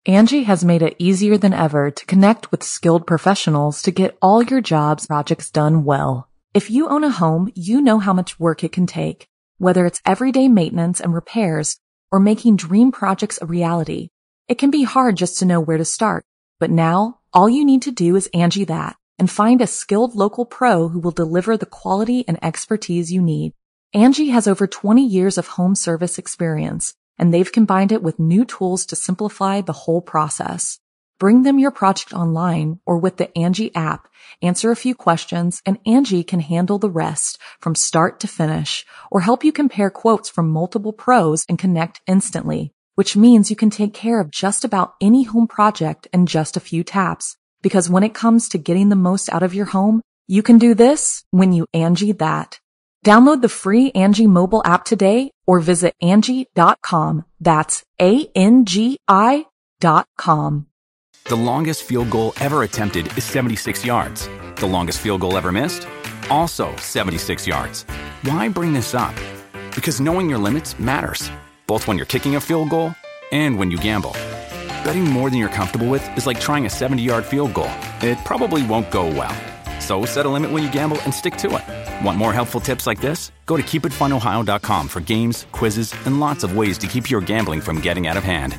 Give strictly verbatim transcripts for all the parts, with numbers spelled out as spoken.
Angie has made it easier than ever to connect with skilled professionals to get all your jobs projects done well. If you own a home, you know how much work it can take, whether it's everyday maintenance and repairs or making dream projects a reality. It can be hard just to know where to start, but now all you need to do is Angie that and find a skilled local pro who will deliver the quality and expertise you need. Angie has over twenty years of home service experience, and they've combined it with new tools to simplify the whole process. Bring them your project online or with the Angie app, answer a few questions, and Angie can handle the rest from start to finish, or help you compare quotes from multiple pros and connect instantly, which means you can take care of just about any home project in just a few taps. Because when it comes to getting the most out of your home, you can do this when you Angie that. Download the free Angie mobile app today or visit Angie dot com. That's A N G I dot com. The longest field goal ever attempted is seventy-six yards. The longest field goal ever missed? Also seventy-six yards. Why bring this up? Because knowing your limits matters, both when you're kicking a field goal and when you gamble. Betting more than you're comfortable with is like trying a seventy-yard field goal. It probably won't go well. So set a limit when you gamble and stick to it. Want more helpful tips like this? Go to keep it fun ohio dot com for games, quizzes, and lots of ways to keep your gambling from getting out of hand.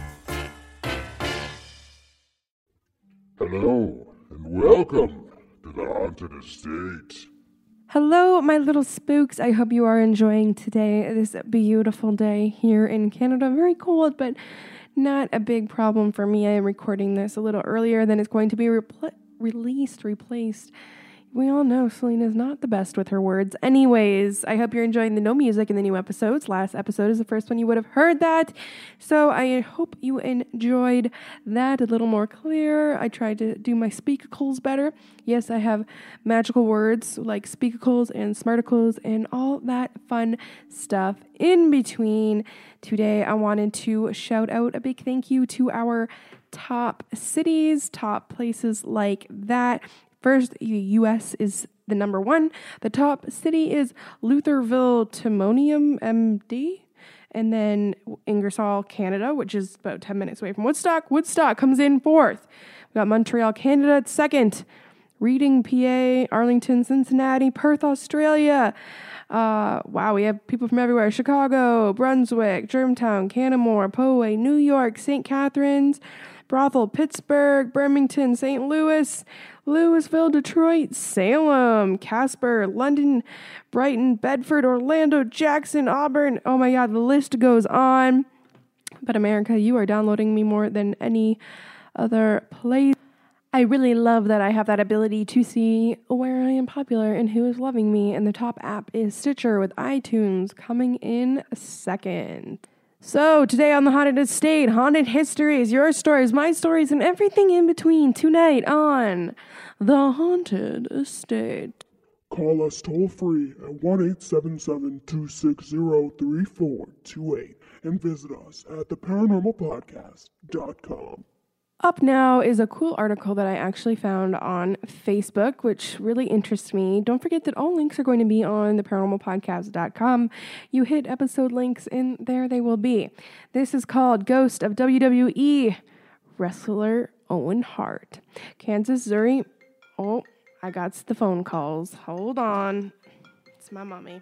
Hello, and welcome to the Haunted Estate. Hello, my little spooks. I hope you are enjoying today, this beautiful day here in Canada. Very cold, but not a big problem for me. I am recording this a little earlier than it's going to be repl- released, replaced. We all know Selena's not the best with her words. Anyways, I hope you're enjoying the no music in the new episodes. Last episode is the first one you would have heard that. So I hope you enjoyed that a little more clear. I tried to do my speakacles better. Yes, I have magical words like speakacles and smarticles and all that fun stuff in between. Today, I wanted to shout out a big thank you to our top cities, top places like that. First, the U S is the number one. The top city is Lutherville, Timonium, M D. And then Ingersoll, Canada, which is about ten minutes away from Woodstock. Woodstock comes in fourth. We got Montreal, Canada at second. Reading, P A, Arlington, Cincinnati, Perth, Australia. Uh, wow, we have people from everywhere. Chicago, Brunswick, Germantown, Canmore, Poway, New York, Saint Catharines, Brothel, Pittsburgh, Birmingham, Saint Louis, Louisville, Detroit, Salem, Casper, London, Brighton, Bedford, Orlando, Jackson, Auburn. Oh my God, the list goes on. But America, you are downloading me more than any other place. I really love that I have that ability to see where I am popular and who is loving me. And the top app is Stitcher with iTunes coming in second. So today on the Haunted Estate, Haunted Histories, your stories, my stories, and everything in between tonight on the Haunted Estate. Call us toll free at one eight seven seven, two six zero, three four two eight and visit us at the paranormal podcast dot com. Up now is a cool article that I actually found on Facebook, which really interests me. Don't forget that all links are going to be on the paranormal podcast dot com. You hit episode links and there they will be. This is called Ghost of W W E Wrestler Owen Hart. Kansas, Missouri. Oh, I got the phone calls. Hold on. It's my mommy.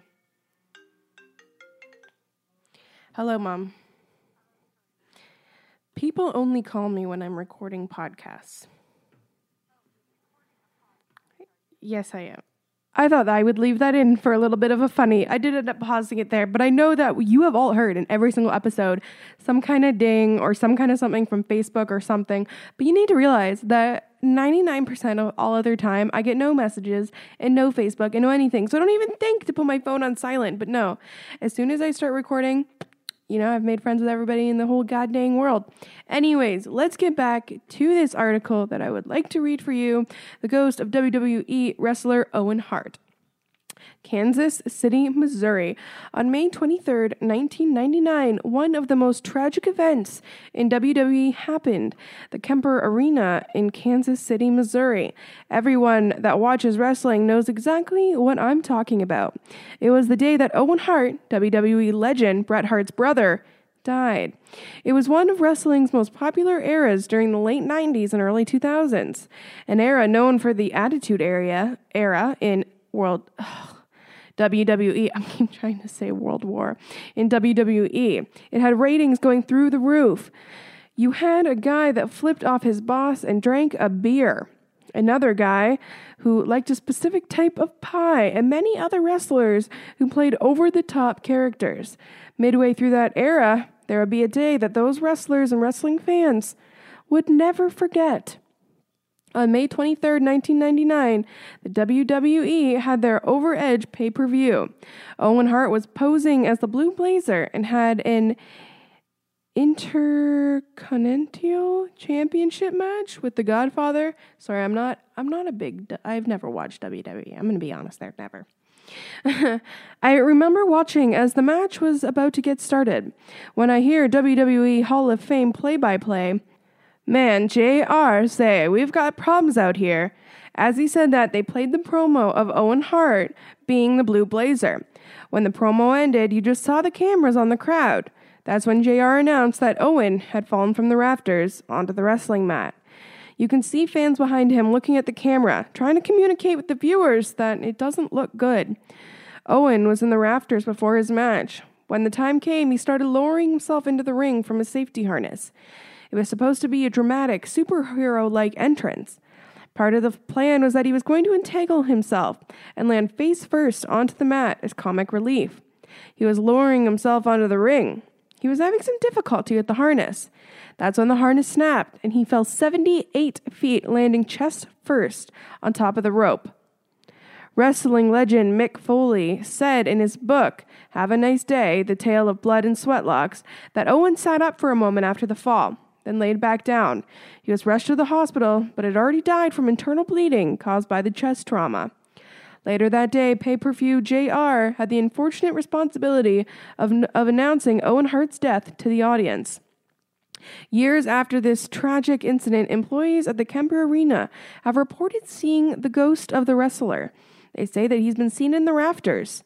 Hello, Mom. People only call me when I'm recording podcasts. Yes, I am. I thought that I would leave that in for a little bit of a funny. I did end up pausing it there, but I know that you have all heard in every single episode some kind of ding or some kind of something from Facebook or something. But you need to realize that ninety-nine percent of all other time, I get no messages and no Facebook and no anything. So I don't even think to put my phone on silent. But no, as soon as I start recording, you know, I've made friends with everybody in the whole goddamn world. Anyways, let's get back to this article that I would like to read for you. The Ghost of W W E Wrestler Owen Hart. Kansas City, Missouri. On May twenty-third, nineteen ninety-nine, one of the most tragic events in W W E happened. The Kemper Arena in Kansas City, Missouri. Everyone that watches wrestling knows exactly what I'm talking about. It was the day that Owen Hart, W W E legend Bret Hart's brother, died. It was one of wrestling's most popular eras during the late nineties and early two thousands, an era known for the Attitude Era, era in World... Ugh, W W E. I keep trying to say World War. In W W E. It had ratings going through the roof. You had a guy that flipped off his boss and drank a beer. Another guy who liked a specific type of pie, and many other wrestlers who played over-the-top characters. Midway through that era, there would be a day that those wrestlers and wrestling fans would never forget. On May twenty-third, nineteen ninety-nine, the W W E had their Over Edge pay-per-view. Owen Hart was posing as the Blue Blazer and had an Intercontinental Championship match with the Godfather. Sorry, I'm not I'm not a big I've never watched W W E. I'm going to be honest there, never. I remember watching as the match was about to get started. When I hear W W E Hall of Fame play-by-play, "Man, J R say, we've got problems out here." As he said that, they played the promo of Owen Hart being the Blue Blazer. When the promo ended, you just saw the cameras on the crowd. That's when J R announced that Owen had fallen from the rafters onto the wrestling mat. You can see fans behind him looking at the camera, trying to communicate with the viewers that it doesn't look good. Owen was in the rafters before his match. When the time came, he started lowering himself into the ring from a safety harness. It was supposed to be a dramatic, superhero-like entrance. Part of the plan was that he was going to entangle himself and land face first onto the mat as comic relief. He was lowering himself onto the ring. He was having some difficulty with the harness. That's when the harness snapped, and he fell seventy-eight feet, landing chest first on top of the rope. Wrestling legend Mick Foley said in his book, Have a Nice Day, The Tale of Blood and Sweatlocks, that Owen sat up for a moment after the fall, then laid back down. He was rushed to the hospital, but had already died from internal bleeding caused by the chest trauma. Later that day, pay-per-view J R had the unfortunate responsibility of, of announcing Owen Hart's death to the audience. Years after this tragic incident, employees at the Kemper Arena have reported seeing the ghost of the wrestler. They say that he's been seen in the rafters,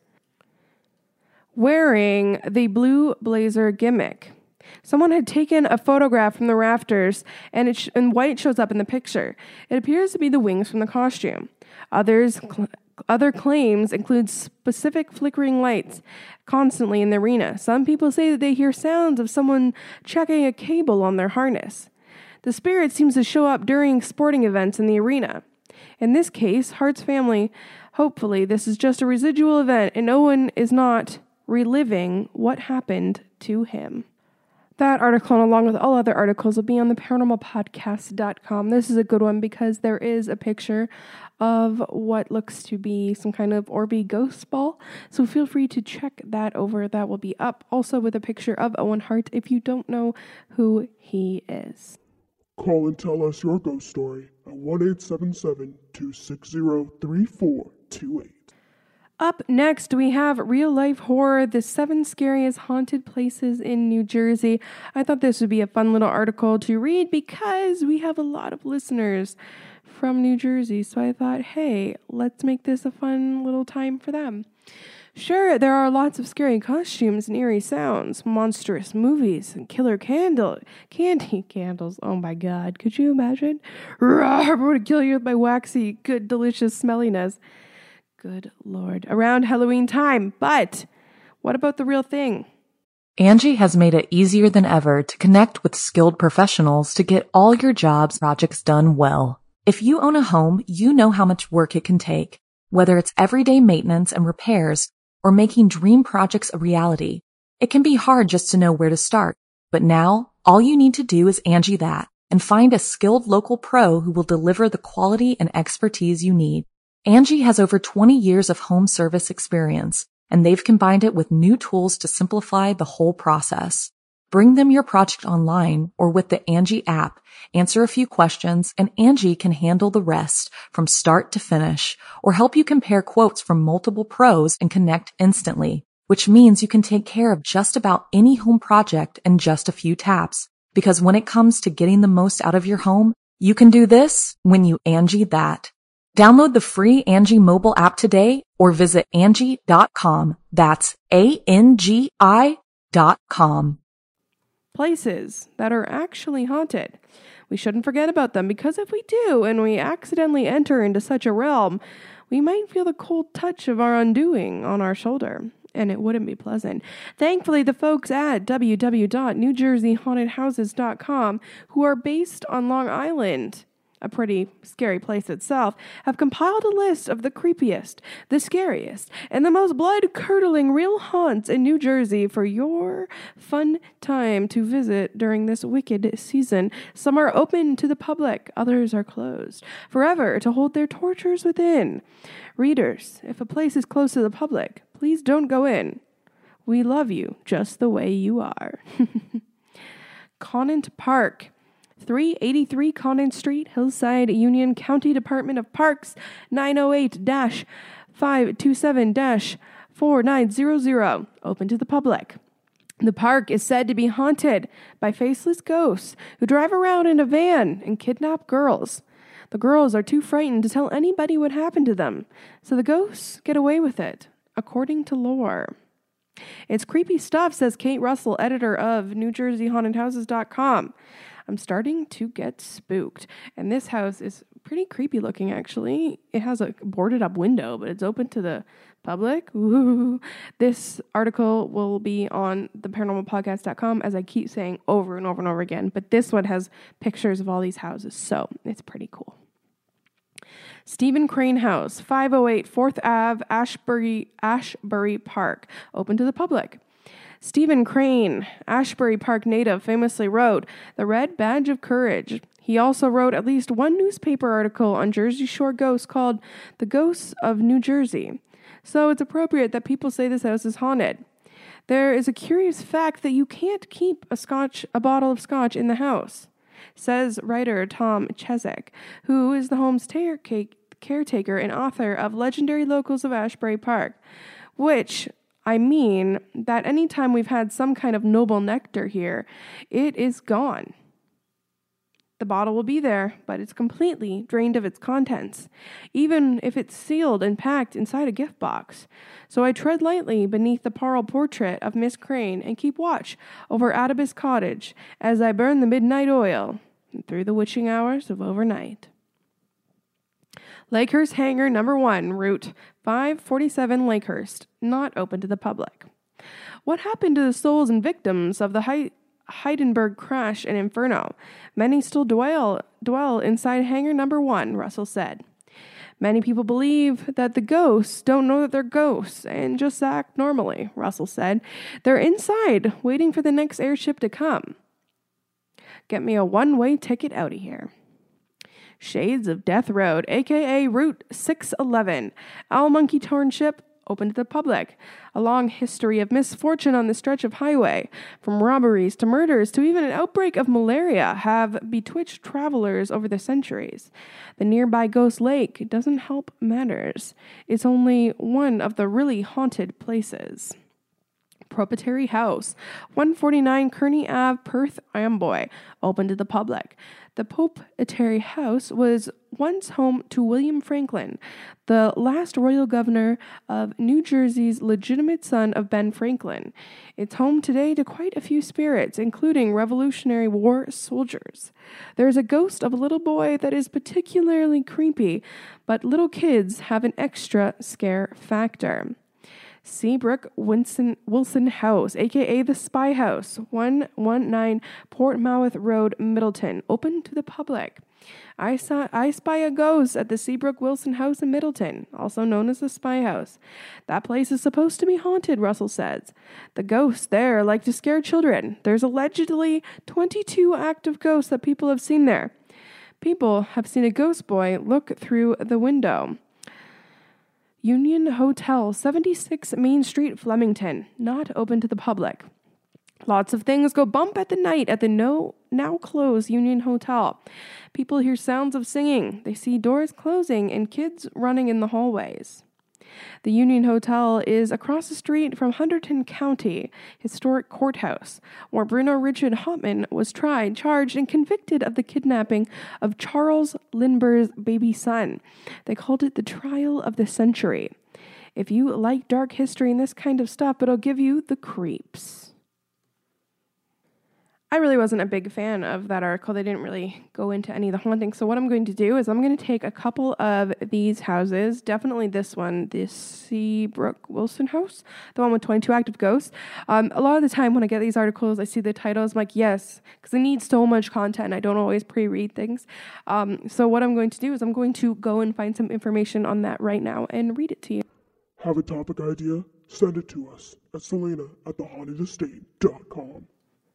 wearing the Blue Blazer gimmick. Someone had taken a photograph from the rafters, and, it sh- and white shows up in the picture. It appears to be the wings from the costume. Others, cl- other claims include specific flickering lights constantly in the arena. Some people say that they hear sounds of someone checking a cable on their harness. The spirit seems to show up during sporting events in the arena. In this case, Hart's family, hopefully this is just a residual event, and Owen is not reliving what happened to him. That article, and along with all other articles, will be on the paranormal podcast dot com. This is a good one because there is a picture of what looks to be some kind of Orby ghost ball. So feel free to check that over. That will be up also with a picture of Owen Hart if you don't know who he is. Call and tell us your ghost story at one eight seven seven, two six zero, three four two eight. Up next, we have Real Life Horror, the seven scariest haunted places in New Jersey. I thought this would be a fun little article to read because we have a lot of listeners from New Jersey. So I thought, hey, let's make this a fun little time for them. Sure, there are lots of scary costumes and eerie sounds, monstrous movies, and killer candle, candy candles. Oh my God, could you imagine? Rawr, I'm going to kill you with my waxy, good, delicious smelliness. Good Lord. Around Halloween time. But what about the real thing? Angie has made it easier than ever to connect with skilled professionals to get all your jobs projects done well. If you own a home, you know how much work it can take, whether it's everyday maintenance and repairs or making dream projects a reality. It can be hard just to know where to start. But now, all you need to do is Angie that and find a skilled local pro who will deliver the quality and expertise you need. Angie has over twenty years of home service experience, and they've combined it with new tools to simplify the whole process. Bring them your project online or with the Angie app, answer a few questions, and Angie can handle the rest from start to finish, or help you compare quotes from multiple pros and connect instantly, which means you can take care of just about any home project in just a few taps. Because when it comes to getting the most out of your home, you can do this when you Angie that. Download the free Angie mobile app today or visit Angie dot com. That's A N G I dot com. places that are actually haunted. We shouldn't forget about them, because if we do and we accidentally enter into such a realm, we might feel the cold touch of our undoing on our shoulder, and it wouldn't be pleasant. Thankfully, the folks at w w w dot new jersey haunted houses dot com, who are based on Long Island, a pretty scary place itself, have compiled a list of the creepiest, the scariest, and the most blood-curdling real haunts in New Jersey for your fun time to visit during this wicked season. Some are open to the public, others are closed forever to hold their tortures within. Readers, if a place is closed to the public, please don't go in. We love you just the way you are. Conant Park, three eighty-three Conant Street, Hillside, Union County Department of Parks, nine oh eight dash five two seven dash four nine zero zero, open to the public. The park is said to be haunted by faceless ghosts who drive around in a van and kidnap girls. The girls are too frightened to tell anybody what happened to them, so the ghosts get away with it, according to lore. It's creepy stuff, says Kate Russell, editor of new jersey haunted houses dot com. I'm starting to get spooked. And this house is pretty creepy looking, actually. It has a boarded up window, but it's open to the public. Ooh. This article will be on the paranormal podcast dot com, as I keep saying over and over and over again. But this one has pictures of all these houses, so it's pretty cool. Stephen Crane House, five oh eight fourth Avenue, Ashbury, Ashbury Park, open to the public. Stephen Crane, Ashbury Park native, famously wrote The Red Badge of Courage. He also wrote at least one newspaper article on Jersey Shore ghosts called The Ghosts of New Jersey. So it's appropriate that people say this house is haunted. There is a curious fact that you can't keep a scotch, a bottle of scotch in the house, says writer Tom Chesek, who is the home's tar- caretaker and author of Legendary Locals of Ashbury Park, which I mean that anytime we've had some kind of noble nectar here, it is gone. The bottle will be there, but it's completely drained of its contents, even if it's sealed and packed inside a gift box. So I tread lightly beneath the parlor portrait of Miss Crane and keep watch over Adibus Cottage as I burn the midnight oil through the witching hours of overnight. Lakehurst Hangar Number One, Route five forty-seven, Lakehurst, not open to the public. What happened to the souls and victims of the He- Heidenberg crash and inferno? Many still dwell dwell inside Hangar Number One, Russell said. Many people believe that the ghosts don't know that they're ghosts and just act normally, Russell said. They're inside, waiting for the next airship to come. Get me a one-way ticket out of here. Shades of Death Road, a k a. Route six eleven, Owl Monkey Township, open to the public. A long history of misfortune on the stretch of highway, from robberies to murders to even an outbreak of malaria, have betwitched travelers over the centuries. The nearby Ghost Lake doesn't help matters. It's only one of the really haunted places. Proprietary House, one forty-nine Kearney Avenue, Perth Amboy, open to the public. The Proprietary House was once home to William Franklin, the last royal governor of New Jersey's legitimate son of Ben Franklin. It's home today to quite a few spirits, including Revolutionary War soldiers. There's a ghost of a little boy that is particularly creepy, but little kids have an extra scare factor. Seabrook Wilson, Wilson House, a k a the Spy House, one nineteen Portsmouth Road, Middleton, open to the public. I saw I spy a ghost at the Seabrook Wilson House in Middleton, also known as the Spy House. That place is supposed to be haunted, Russell says. The ghosts there like to scare children. There's allegedly twenty-two active ghosts that people have seen there. People have seen a ghost boy look through the window. Union Hotel, seventy-six Main Street, Flemington, not open to the public. Lots of things go bump at the night at the no, now closed Union Hotel. People hear sounds of singing. They see doors closing and kids running in the hallways. The Union Hotel is across the street from Hunterdon County Historic Courthouse, where Bruno Richard Hauptmann was tried, charged, and convicted of the kidnapping of Charles Lindbergh's baby son. They called it the trial of the century. If you like dark history and this kind of stuff, it'll give you the creeps. I really wasn't a big fan of that article. They didn't really go into any of the hauntings. So what I'm going to do is I'm going to take a couple of these houses, definitely this one, this Seabrook Wilson house, the one with twenty-two active ghosts. Um, a lot of the time when I get these articles, I see the titles, I'm like, yes, because I need so much content. I don't always pre-read things. Um, so what I'm going to do is I'm going to go and find some information on that right now and read it to you. Have a topic idea? Send it to us at Selena at the haunted estate dot com.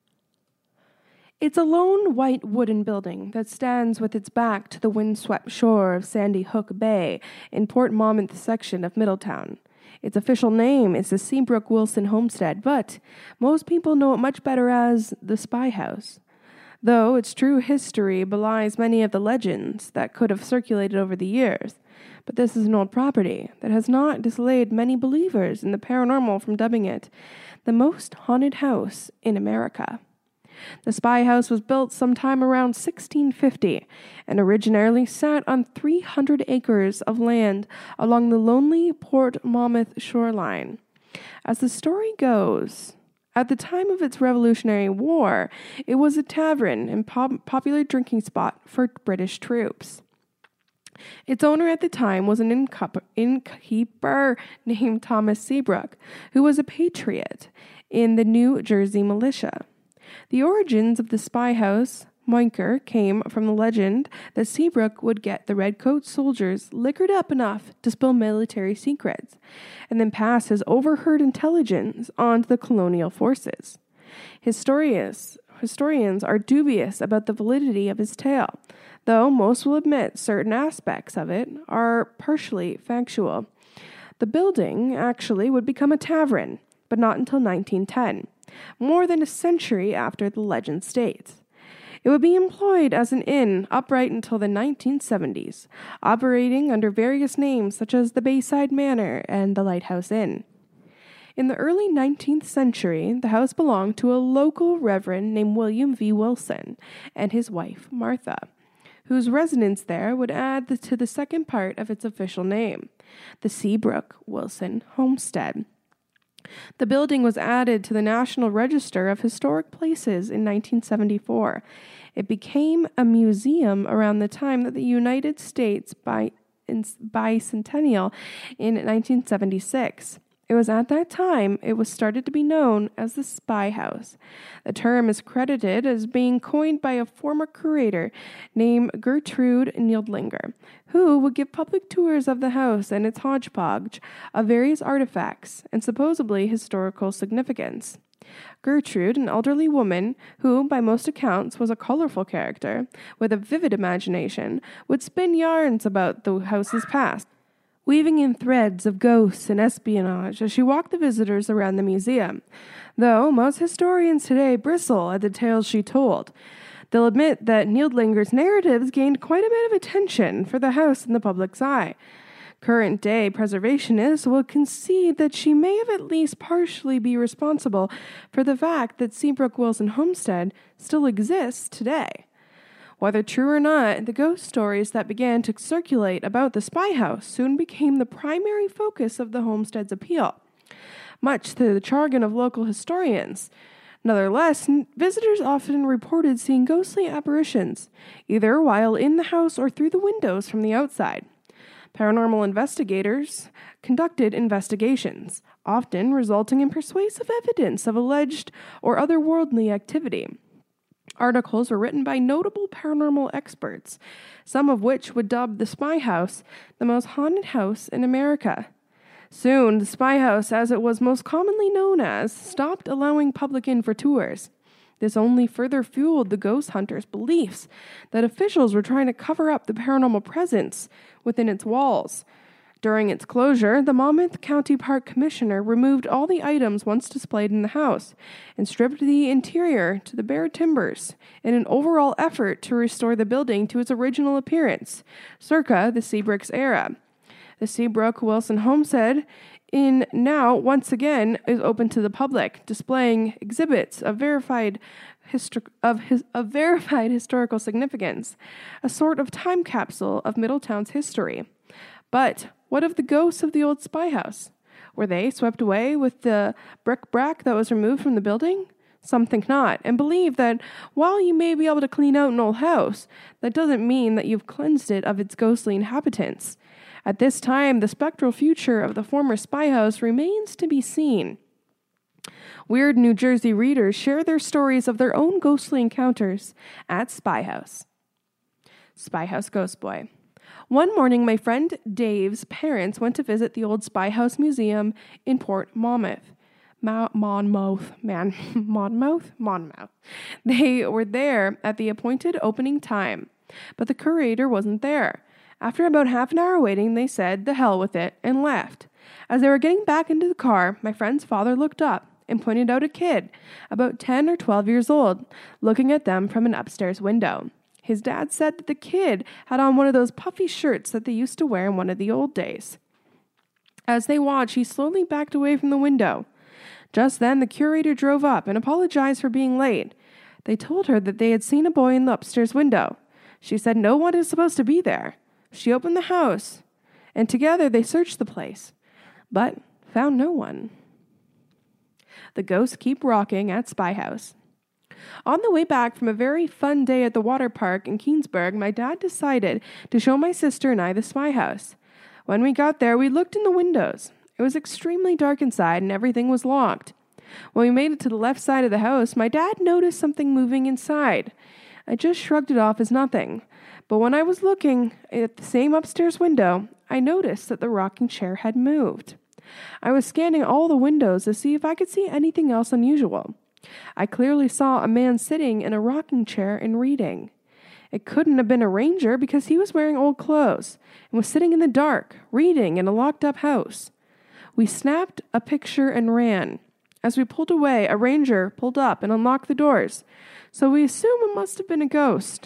It's a lone white wooden building that stands with its back to the windswept shore of Sandy Hook Bay in Port Monmouth section of Middletown. Its official name is the Seabrook Wilson Homestead, but most people know it much better as the Spy House, though its true history belies many of the legends that could have circulated over the years. But this is an old property that has not dissuaded many believers in the paranormal from dubbing it the most haunted house in America. The Spy House was built sometime around sixteen fifty and originally sat on three hundred acres of land along the lonely Port Monmouth shoreline. As the story goes, at the time of its Revolutionary War, it was a tavern and pop- popular drinking spot for British troops. Its owner at the time was an innkeeper, innkeeper named Thomas Seabrook, who was a patriot in the New Jersey militia. The origins of the Spy House, Moinker, came from the legend that Seabrook would get the redcoat soldiers liquored up enough to spill military secrets, and then pass his overheard intelligence on to the colonial forces. Historians, historians are dubious about the validity of his tale, though most will admit certain aspects of it are partially factual. The building actually would become a tavern, but not until nineteen ten. More than a century after the legend states. It would be employed as an inn upright until the nineteen seventies, operating under various names such as the Bayside Manor and the Lighthouse Inn. In the early nineteenth century, the house belonged to a local reverend named William V. Wilson and his wife, Martha, whose residence there would add the, to the second part of its official name, the Seabrook Wilson Homestead. The building was added to the National Register of Historic Places in nineteen seventy-four. It became a museum around the time that the United States bi- bicentennial in nineteen seventy-six. It was at that time it was started to be known as the Spy House. The term is credited as being coined by a former curator named Gertrude Nildlinger, who would give public tours of the house and its hodgepodge of various artifacts and supposedly historical significance. Gertrude, an elderly woman who, by most accounts, was a colorful character with a vivid imagination, would spin yarns about the house's past, weaving in threads of ghosts and espionage as she walked the visitors around the museum, though most historians today bristle at the tales she told. They'll admit that Nildlinger's narratives gained quite a bit of attention for the house in the public's eye. Current-day preservationists will concede that she may have at least partially be responsible for the fact that Seabrook Wilson Homestead still exists today. Whether true or not, the ghost stories that began to circulate about the Spy House soon became the primary focus of the homestead's appeal, much to the jargon of local historians. Nevertheless, visitors often reported seeing ghostly apparitions, either while in the house or through the windows from the outside. Paranormal investigators conducted investigations, often resulting in persuasive evidence of alleged or otherworldly activity. Articles were written by notable paranormal experts, some of which would dub the Spy House the most haunted house in America. Soon, the Spy House, as it was most commonly known as, stopped allowing public in for tours. This only further fueled the ghost hunters' beliefs that officials were trying to cover up the paranormal presence within its walls. During its closure, the Monmouth County Park Commissioner removed all the items once displayed in the house and stripped the interior to the bare timbers in an overall effort to restore the building to its original appearance, circa the Seabrooks era. The Seabrook Wilson Homestead in now once again is open to the public, displaying exhibits of verified Histor- of, his, of verified historical significance, a sort of time capsule of Middletown's history. But what of the ghosts of the old Spy House? Were they swept away with the bric-a-brac that was removed from the building? Some think not, and believe that while you may be able to clean out an old house, that doesn't mean that you've cleansed it of its ghostly inhabitants. At this time, the spectral future of the former spy house remains to be seen. Weird New Jersey readers share their stories of their own ghostly encounters at Spy House. Spy House Ghost Boy. One morning, my friend Dave's parents went to visit the old Spy House Museum in Port Monmouth. Ma- Monmouth, man, Monmouth, Monmouth. They were there at the appointed opening time, but the curator wasn't there. After about half an hour waiting, they said, "The hell with it," and left. As they were getting back into the car, my friend's father looked up and pointed out a kid, about ten or twelve years old, looking at them from an upstairs window. His dad said that the kid had on one of those puffy shirts that they used to wear in one of the old days. As they watched, he slowly backed away from the window. Just then, the curator drove up and apologized for being late. They told her that they had seen a boy in the upstairs window. She said no one is supposed to be there. She opened the house, and together they searched the place, but found no one. The ghosts keep rocking at Spy House. On the way back from a very fun day at the water park in Keensburg, my dad decided to show my sister and I the Spy House. When we got there, we looked in the windows. It was extremely dark inside and everything was locked. When we made it to the left side of the house, my dad noticed something moving inside. I just shrugged it off as nothing. But when I was looking at the same upstairs window, I noticed that the rocking chair had moved. I was scanning all the windows to see if I could see anything else unusual. I clearly saw a man sitting in a rocking chair and reading. It couldn't have been a ranger because he was wearing old clothes and was sitting in the dark, reading in a locked-up house. We snapped a picture and ran. As we pulled away, a ranger pulled up and unlocked the doors, so we assume it must have been a ghost.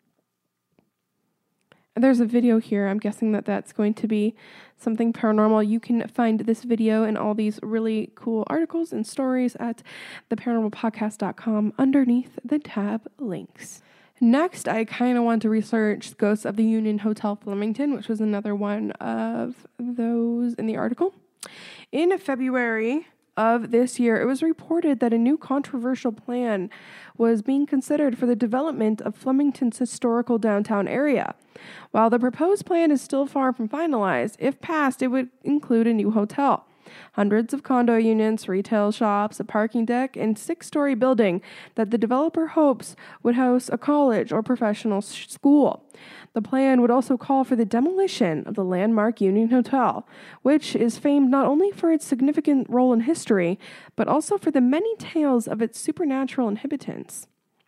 And there's a video here. I'm guessing that that's going to be something paranormal. You can find this video and all these really cool articles and stories at the paranormal podcast dot com underneath the tab links. Next, I kind of want to research Ghosts of the Union Hotel Flemington, which was another one of those in the article. In February of this year, it was reported that a new controversial plan was being considered for the development of Flemington's historical downtown area. While the proposed plan is still far from finalized, if passed, it would include a new hotel, hundreds of condo units, retail shops, a parking deck, and six-story building that the developer hopes would house a college or professional sh- school. The plan would also call for the demolition of the landmark Union Hotel, which is famed not only for its significant role in history, but also for the many tales of its supernatural inhabitants.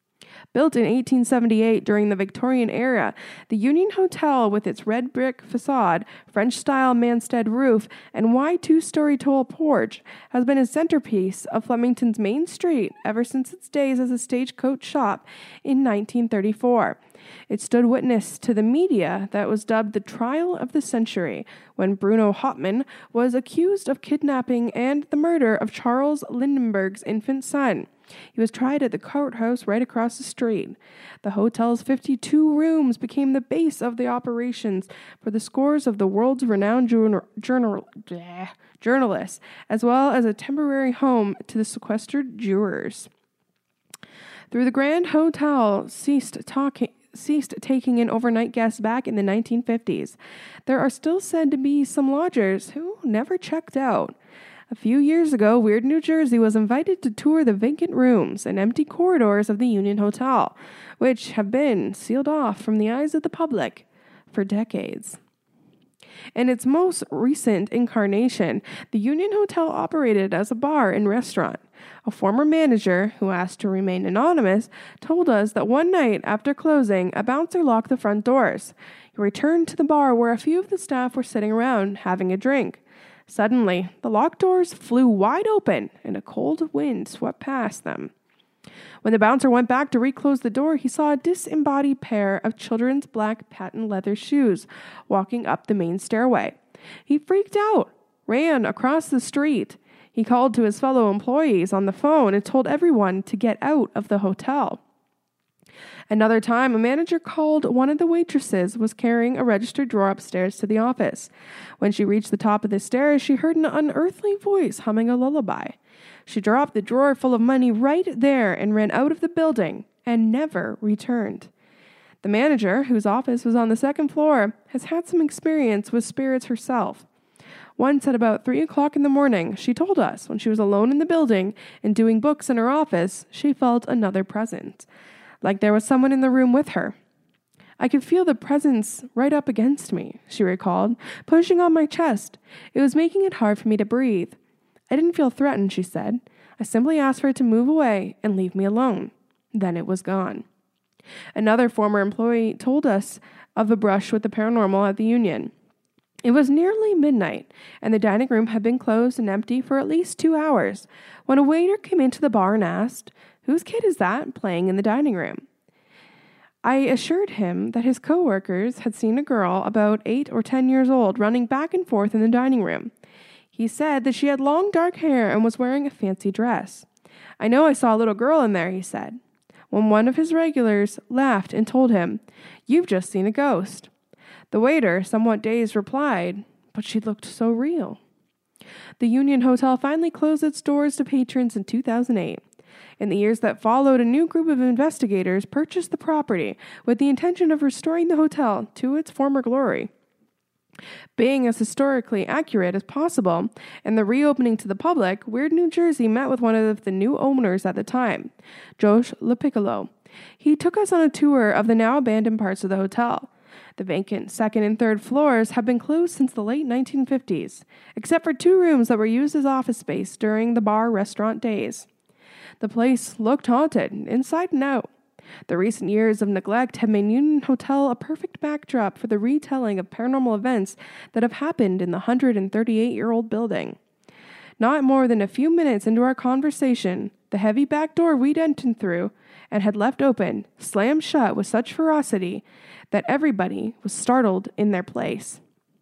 Built in eighteen seventy-eight during the Victorian era, the Union Hotel, with its red brick facade, French-style Manstead roof, and wide two-story tall porch, has been a centerpiece of Flemington's main street ever since its days as a stagecoach shop in nineteen thirty-four. It stood witness to the media that was dubbed the trial of the century, when Bruno Hauptmann was accused of kidnapping and the murder of Charles Lindbergh's infant son. He was tried at the courthouse right across the street. The hotel's fifty-two rooms became the base of the operations for the scores of the world's renowned journal, journal, bleh, journalists, as well as a temporary home to the sequestered jurors. Through the Grand Hotel ceased talking. ceased taking in overnight guests back in the nineteen fifties. There are still said to be some lodgers who never checked out. A few years ago, Weird New Jersey was invited to tour the vacant rooms and empty corridors of the Union Hotel, which have been sealed off from the eyes of the public for decades. In its most recent incarnation, the Union Hotel operated as a bar and restaurant. A former manager, who asked to remain anonymous, told us that one night after closing, a bouncer locked the front doors. He returned to the bar where a few of the staff were sitting around having a drink. Suddenly, the locked doors flew wide open and a cold wind swept past them. When the bouncer went back to reclose the door, he saw a disembodied pair of children's black patent leather shoes walking up the main stairway. He freaked out, ran across the street. He called to his fellow employees on the phone and told everyone to get out of the hotel. Another time, a manager called one of the waitresses was carrying a register drawer upstairs to the office. When she reached the top of the stairs, she heard an unearthly voice humming a lullaby. She dropped the drawer full of money right there and ran out of the building and never returned. The manager, whose office was on the second floor, has had some experience with spirits herself. Once at about three o'clock in the morning, she told us when she was alone in the building and doing books in her office, she felt another presence, like there was someone in the room with her. I could feel the presence right up against me, she recalled, pushing on my chest. It was making it hard for me to breathe. I didn't feel threatened, she said. I simply asked for it to move away and leave me alone. Then it was gone. Another former employee told us of the brush with the paranormal at the Union. It was nearly midnight, and the dining room had been closed and empty for at least two hours, when a waiter came into the bar and asked, "Whose kid is that playing in the dining room?" I assured him that his co-workers had seen a girl about eight or ten years old running back and forth in the dining room. He said that she had long dark hair and was wearing a fancy dress. "I know I saw a little girl in there," he said. When one of his regulars laughed and told him, "You've just seen a ghost." The waiter, somewhat dazed, replied, "But she looked so real." The Union Hotel finally closed its doors to patrons in two thousand eight. In the years that followed, a new group of investigators purchased the property with the intention of restoring the hotel to its former glory. Being as historically accurate as possible, and the reopening to the public, Weird New Jersey met with one of the new owners at the time, Josh LoPiccolo. He took us on a tour of the now abandoned parts of the hotel. The vacant second and third floors have been closed since the late nineteen fifties, except for two rooms that were used as office space during the bar-restaurant days. The place looked haunted, inside and out. The recent years of neglect have made Union Hotel a perfect backdrop for the retelling of paranormal events that have happened in the one hundred thirty-eight-year-old building. Not more than a few minutes into our conversation, the heavy back door we'd entered through and had left open slammed shut with such ferocity that everybody was startled in their place.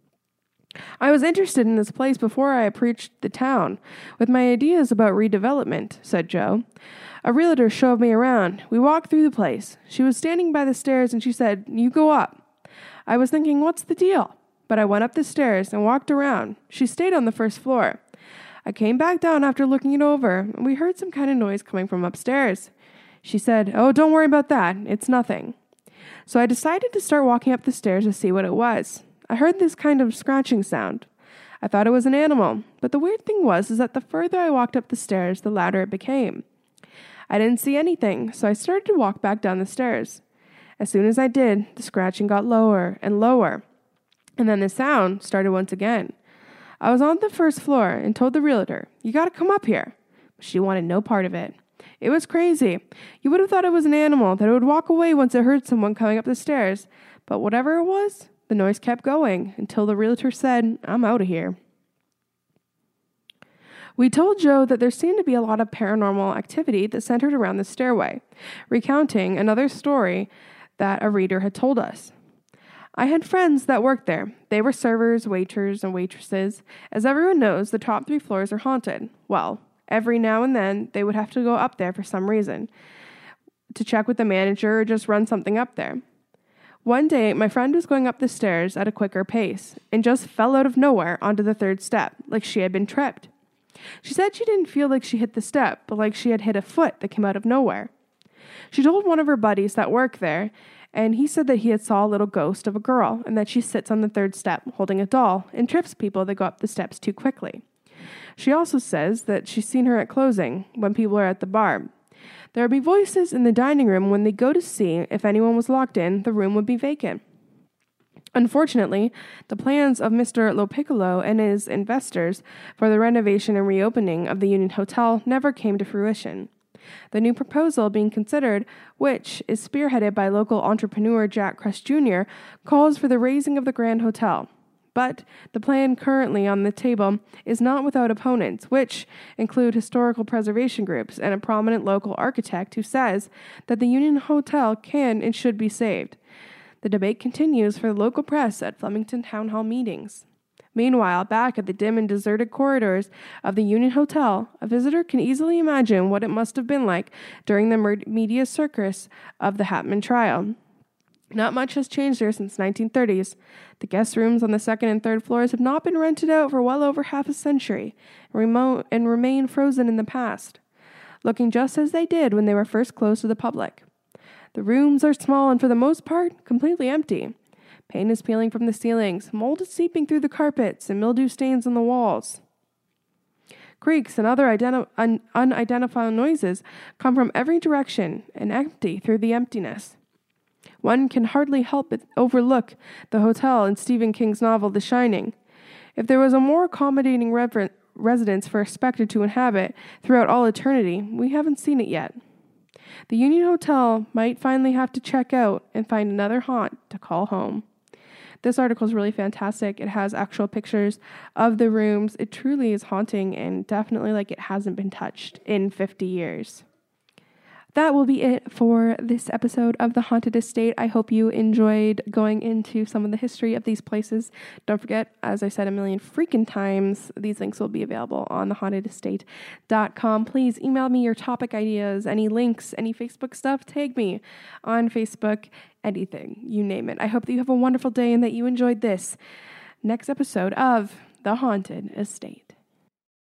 I was interested in this place before I approached the town with my ideas about redevelopment, said Joe. A realtor showed me around. We walked through the place. She was standing by the stairs and she said, "You go up." I was thinking, what's the deal? But I went up the stairs and walked around. She stayed on the first floor. I came back down after looking it over, and we heard some kind of noise coming from upstairs. She said, "Oh, don't worry about that. It's nothing." So I decided to start walking up the stairs to see what it was. I heard this kind of scratching sound. I thought it was an animal, but the weird thing was is that the further I walked up the stairs, the louder it became. I didn't see anything, so I started to walk back down the stairs. As soon as I did, the scratching got lower and lower, and then the sound started once again. I was on the first floor and told the realtor, "You gotta come up here." But she wanted no part of it. It was crazy. You would have thought it was an animal, that it would walk away once it heard someone coming up the stairs. But whatever it was, the noise kept going until the realtor said, "I'm out of here." We told Joe that there seemed to be a lot of paranormal activity that centered around the stairway, recounting another story that a reader had told us. I had friends that worked there. They were servers, waiters, and waitresses. As everyone knows, the top three floors are haunted. Well, every now and then, they would have to go up there for some reason, to check with the manager or just run something up there. One day, my friend was going up the stairs at a quicker pace and just fell out of nowhere onto the third step, like she had been tripped. She said she didn't feel like she hit the step, but like she had hit a foot that came out of nowhere. She told one of her buddies that worked there, and he said that he had saw a little ghost of a girl and that she sits on the third step holding a doll and trips people that go up the steps too quickly. She also says that she's seen her at closing when people are at the bar. There would be voices in the dining room when they go to see if anyone was locked in, the room would be vacant. Unfortunately, the plans of Mister LoPiccolo and his investors for the renovation and reopening of the Union Hotel never came to fruition. The new proposal being considered, which is spearheaded by local entrepreneur Jack Kress Junior, calls for the raising of the Grand Hotel. But the plan currently on the table is not without opponents, which include historical preservation groups and a prominent local architect who says that the Union Hotel can and should be saved. The debate continues for the local press at Flemington Town Hall meetings. Meanwhile, back at the dim and deserted corridors of the Union Hotel, a visitor can easily imagine what it must have been like during the mer- media circus of the Hatman trial. Not much has changed there since the nineteen thirties. The guest rooms on the second and third floors have not been rented out for well over half a century and, remo- and remain frozen in the past, looking just as they did when they were first closed to the public. The rooms are small and, for the most part, completely empty. Paint is peeling from the ceilings, mold is seeping through the carpets, and mildew stains on the walls. Creaks and other identi- un- unidentified noises come from every direction and empty through the emptiness. One can hardly help but overlook the hotel in Stephen King's novel The Shining. If there was a more accommodating rever- residence for a spectre to inhabit throughout all eternity, we haven't seen it yet. The Union Hotel might finally have to check out and find another haunt to call home. This article is really fantastic. It has actual pictures of the rooms. It truly is haunting and definitely like it hasn't been touched in fifty years. That will be it for this episode of The Haunted Estate. I hope you enjoyed going into some of the history of these places. Don't forget, as I said a million freaking times, these links will be available on the haunted estate dot com. Please email me your topic ideas, any links, any Facebook stuff. Tag me on Facebook, anything, you name it. I hope that you have a wonderful day and that you enjoyed this next episode of The Haunted Estate.